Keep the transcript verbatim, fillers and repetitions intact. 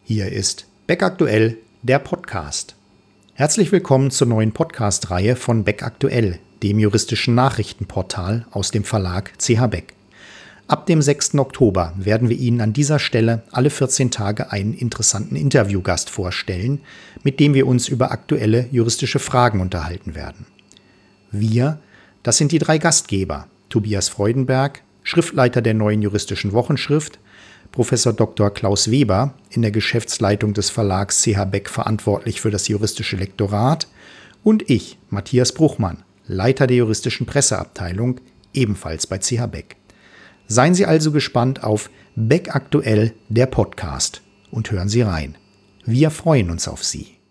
Hier ist Beck Aktuell, der Podcast. Herzlich willkommen zur neuen Podcast-Reihe von Beck Aktuell, dem juristischen Nachrichtenportal aus dem Verlag C H Beck. Ab dem sechsten Oktober werden wir Ihnen an dieser Stelle alle vierzehn Tage einen interessanten Interviewgast vorstellen, mit dem wir uns über aktuelle juristische Fragen unterhalten werden. Wir, das sind die drei Gastgeber: Tobias Freudenberg, Schriftleiter der Neuen Juristischen Wochenschrift, Professor Doktor Klaus Weber, in der Geschäftsleitung des Verlags C H Beck verantwortlich für das juristische Lektorat, und ich, Matthias Bruchmann, Leiter der juristischen Presseabteilung, ebenfalls bei C H Beck. Seien Sie also gespannt auf Beck Aktuell, der Podcast, und hören Sie rein. Wir freuen uns auf Sie.